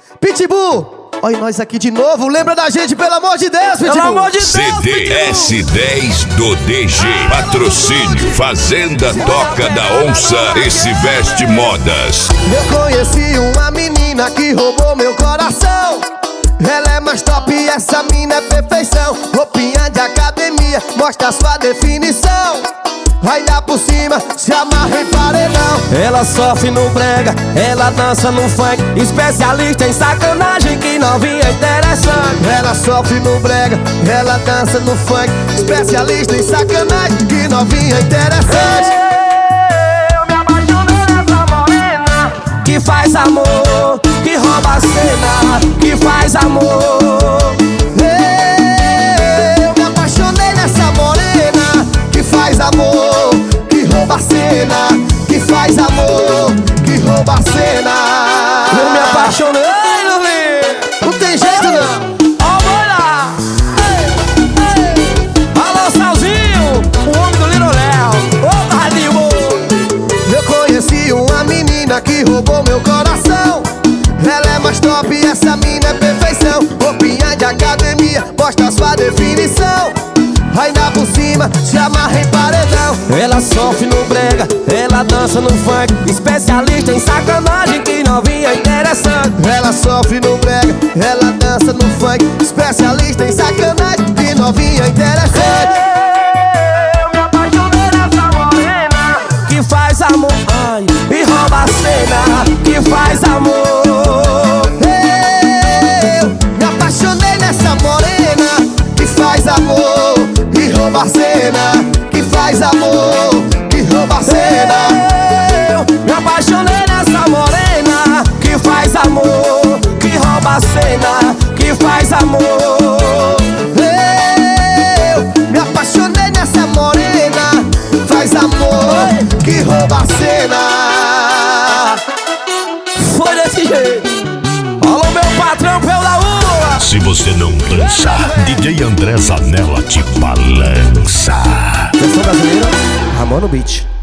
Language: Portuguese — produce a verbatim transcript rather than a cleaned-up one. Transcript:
Pitbull, olha nós aqui de novo. Lembra da gente, pelo amor de Deus, Pitbull. Pelo amor de Deus, C D S dez do D G. Patrocínio Fazenda Toca da Onça e se veste modas. Eu conheci uma menina que roubou meu coração. Ela é mais top e essa mina é perfeição. Roupinha de academia, mostra sua definição. Ainda por cima, se amarra em paredão. Ela sofre no brega, ela dança no funk. Especialista em sacanagem, que novinha interessante. Ela sofre no brega, ela dança no funk. Especialista em sacanagem, que novinha interessante. Eu me apaixonei nessa morena que faz amor, que rouba a cena, que faz amor. Eu me apaixonei nessa morena que faz amor, que rouba a cena, que faz amor, que rouba a cena. Eu me apaixonei, Luli. Não tem jeito não. Ó, bora! Alô, Salzinho, o homem do Little Léo. Ô, Carlinho. Eu conheci uma menina que roubou meu coração. Ela é mais top e essa mina é perfeição. Roupinha de academia, mostra sua definição. Ainda por cima, se amarra em paredão. Ela sofre no brega, ela dança no funk. Especialista em sacanagem, que novinha interessante. Ela sofre no brega, ela dança no funk. Especialista em sacanagem, que novinha interessante. Eu me apaixonei nessa morena que faz amor, ai, e rouba a cena, que faz amor. Eu me apaixonei nessa morena que faz amor e rouba a cena, que faz amor, que rouba a cena. Eu me apaixonei nessa morena que faz amor, que rouba a cena, que faz amor. Eu me apaixonei nessa morena, faz amor, que rouba a cena. Foi desse jeito. Alô, meu patrão, pelo da rua. Se você não dança, D J André Zanella te balança. Versão brasileira, Ramon no beat.